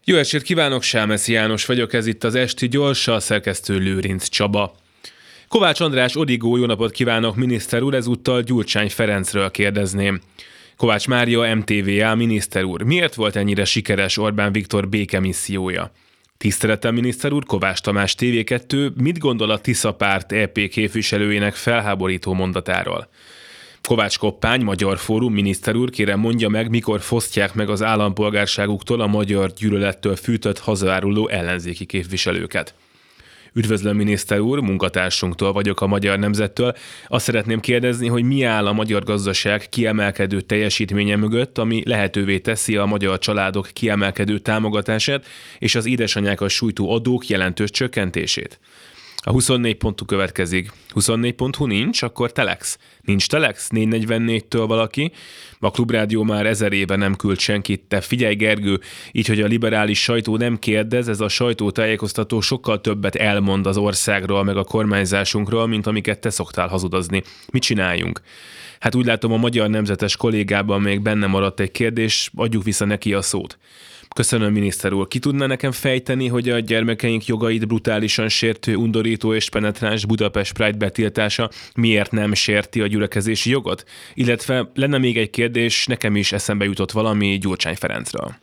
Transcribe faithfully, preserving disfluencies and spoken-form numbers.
Jó estét kívánok, Sámeszi János vagyok, ez itt az Esti Gyors, a szerkesztő Lőrinc Csaba. Kovács András Odigó, jó napot kívánok, miniszter úr, ezúttal Gyurcsány Ferencről kérdezném. Kovács Mária, em té vé á, miniszter úr, miért volt ennyire sikeres Orbán Viktor békemissziója? Tisztelettel, miniszter úr, Kovács Tamás, té vé kettő, mit gondol a Tisza párt é pé képviselőjének felháborító mondatáról? Kovács Koppány, Magyar Fórum, miniszter úr, kérem mondja meg, mikor fosztják meg az állampolgárságuktól a magyar gyűlölettől fűtött hazáruló ellenzéki képviselőket. Üdvözlöm, miniszter úr, munkatársunktól vagyok, a Magyar Nemzettől. Azt szeretném kérdezni, hogy mi áll a magyar gazdaság kiemelkedő teljesítménye mögött, ami lehetővé teszi a magyar családok kiemelkedő támogatását és az édesanyákat sújtó adók jelentős csökkentését. A huszonnégy pont hu következik. huszonnégy pont hu nincs, akkor Telex. Nincs Telex? négy negyvennégytől valaki. A Klubrádió már ezer éve nem küld senkit. Te figyelj, Gergő, így, hogy a liberális sajtó nem kérdez, ez a sajtótájékoztató sokkal többet elmond az országról, meg a kormányzásunkról, mint amiket te szoktál hazudozni. Mit csináljunk? Hát úgy látom, a Magyar Nemzetes kollégában még benne maradt egy kérdés, adjuk vissza neki a szót. Köszönöm, miniszter úr. Ki tudna nekem fejteni, hogy a gyermekeink jogait brutálisan sértő, undorító és penetráns Budapest Pride betiltása miért nem sérti a gyülekezési jogot? Illetve lenne még egy kérdés, nekem is eszembe jutott valami Gyurcsány Ferencről.